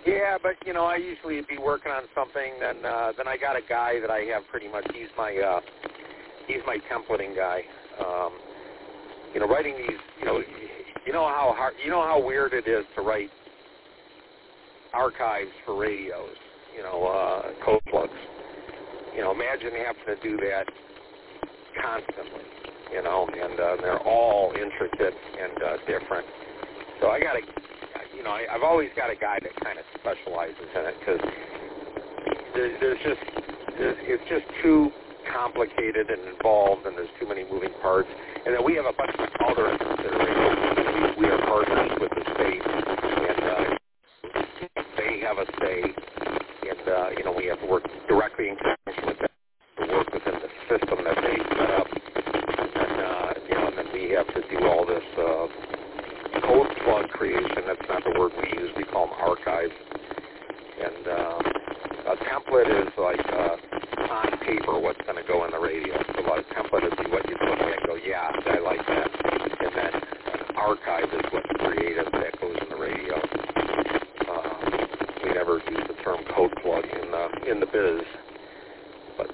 Yeah, but I usually be working on something. Then I got a guy that I have pretty much. He's my templating guy. Writing these. How hard. How weird it is to write archives for radios. Code plugs. Imagine having to do that constantly. And they're all intricate and different. So I got to. I've always got a guy that kind of specializes in it because it's just too complicated and involved, and there's too many moving parts. And then we have a bunch of other considerations. We are partners with the state, and they have a say, and we have to work directly in conjunction with them to work within the system that they set up, and then we have to do all this. Code plug creation, that's not the word we use, we call them archives. And a template is like on paper what's going to go in the radio. So a template is what you look at and go, yeah, I like that. And then an archive is what's creative that goes in the radio. We never use the term code plug in the biz. But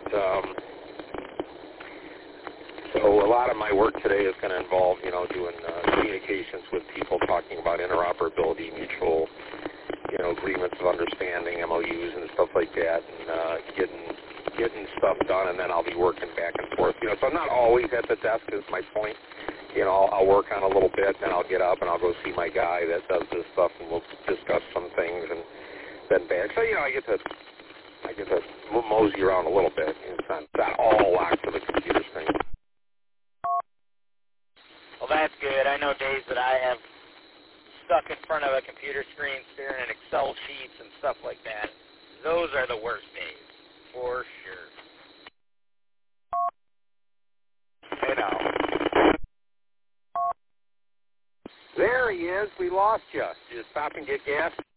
so a lot of my work today is going to involve, doing communications with people, talking about interoperability, mutual, agreements of understanding, MOUs and stuff like that, and getting stuff done, and then I'll be working back and forth. So I'm not always at the desk is my point. I'll work on a little bit, then I'll get up and I'll go see my guy that does this stuff, and we'll discuss some things, and then back. So, I get to mosey around a little bit. It's not all locked to the computer screen. Well, that's good. I know days that I have stuck in front of a computer screen staring at Excel sheets and stuff like that. Those are the worst days, for sure. I know. There he is. We lost you. Did you stop and get gas?